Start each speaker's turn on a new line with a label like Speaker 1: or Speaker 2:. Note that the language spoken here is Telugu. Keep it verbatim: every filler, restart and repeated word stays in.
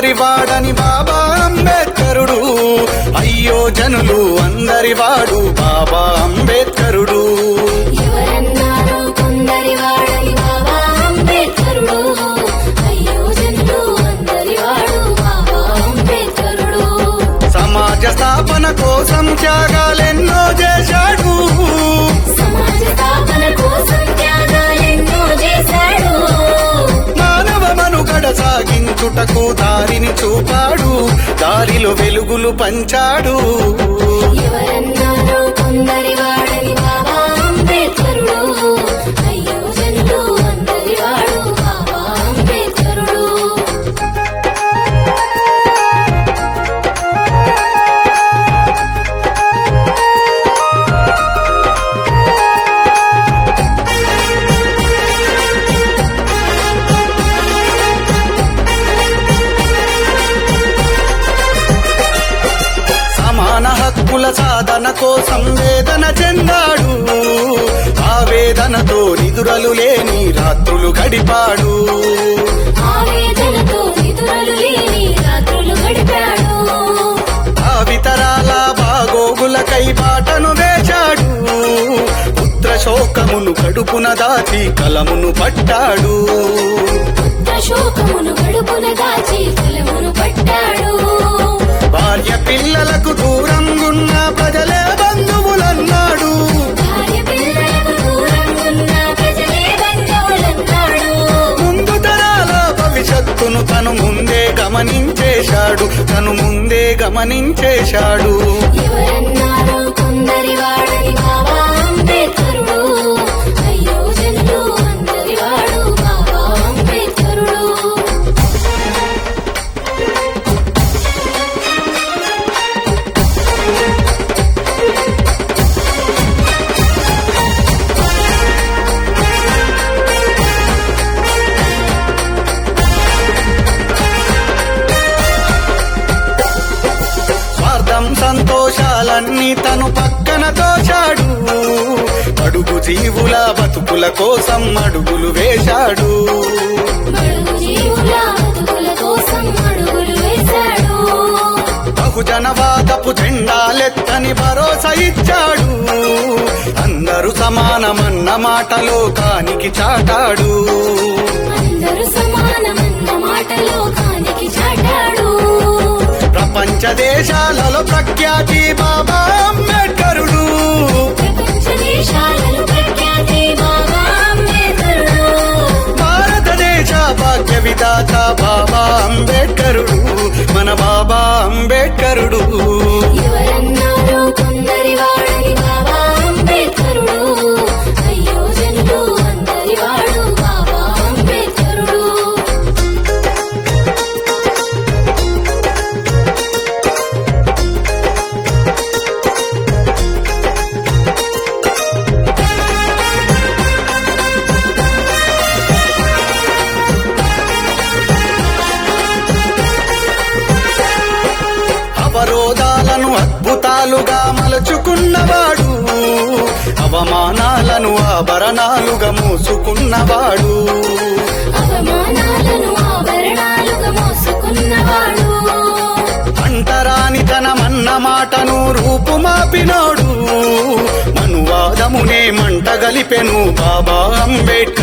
Speaker 1: అందరి వాడని బాబా అంబేద్కరుడు, అయ్యో జనులు అందరి వాడు బాబా అంబేద్కరుడు.
Speaker 2: ఎవరన్నారు కొందరి వాడని బాబా అంబేద్కరుడు, అయ్యో జనులు అందరి వాడు బాబా అంబేద్కరుడు.
Speaker 1: సమాజ స్థాపన కోసం త్యాగాలెన్నో చేశాడు,
Speaker 2: సమాజ స్థాపన కోసం త్యాగాలెన్నో చేశాడు.
Speaker 1: మానవ మనుగడ సాగించుటకు దారిని చూపాడు, దారిలో వెలుగులు పంచాడు.
Speaker 2: ఎవరన్నారు కొందరి వాడని బాబా అంబేద్కరుడు, అయ్యో జనులు అందరి వాడు బాబా అంబేద్కరుడు.
Speaker 1: సమాన హక్కుల సాధన కోసం వేదన చెందాడు, ఆ వేదనతో నిదురలు లేని రాత్రులు గడిపాడు.
Speaker 2: ఆవేదనతో నిదురలు లేని రాత్రులు గడిపాడు.
Speaker 1: భావితరాల బాగోగులకై బాటను వేశాడు, పుత్ర శోకమును కడుపున దాచి కలమును పట్టాడు.
Speaker 2: పుత్ర శోకమును గడుపున దాచి కులమును పట్టాడు.
Speaker 1: భార్య పిల్లలకు దూరంగున్న ప్రజలే బంధువులన్నాడు,
Speaker 2: భార్య పిల్లలకు దూరంగున్న ప్రజలే బంధువులన్నాడు.
Speaker 1: ముందు తరాల భవిష్యత్తును తను ముందే గమనించేశాడు, తను ముందే గమనించేశాడు.
Speaker 2: ఎవరన్నారు కొందరి వాడని బాబా అంబేద్కరుడు, అయ్యో జనులు అందరి వాడు బాబా అంబేద్కరుడు.
Speaker 1: స్వార్థం సంతోషాలన్నీ తను పక్కన తోచాడు, అడుగు జీవుల బతుకుల కోసం అడుగులు వేశాడు.
Speaker 2: బడుగు జీవుల బతుకుల కోసం అడుగులు వేశాడు.
Speaker 1: బహుజనవాదపు జెండాలెత్తని భరోసా ఇచ్చాడు, అందరూ సమానమన్న మాట లోకానికి చాటాడు.
Speaker 2: అందరూ సమానమన్న మాట లోకానికి చాటాడు.
Speaker 1: ప్రపంచ దేశాలలో ప్రఖ్యాతి బాబా అంబేద్కరుడు,
Speaker 2: ప్రపంచ దేశాలలో ప్రఖ్యాతి బాబా అంబేద్కరుడు.
Speaker 1: భారతదేశ భాగ్య విధాత బాబా అంబేద్కరుడు, మన బాబా అంబేద్కరుడు.
Speaker 2: ఎవరన్నారు కొందరి వాడని బాబా అంబేద్కరుడు, అయ్యో జనులు అందరి వాడు బాబా అంబేద్కరుడు.
Speaker 1: అవరోధాలను అద్భుతాలుగా మలుచుకున్నవాడు, అవమానాలను ఆభరణాలుగా మోసుకున్నవాడు.
Speaker 2: అవమానాలను ఆభరణాలుగా మోసుకున్నవాడు.
Speaker 1: అంటరాని తనమన్న మాటను రూపుమాపినోడు, మనువాదమునే మంట గలిపెను బాబా అంబేద్కర్.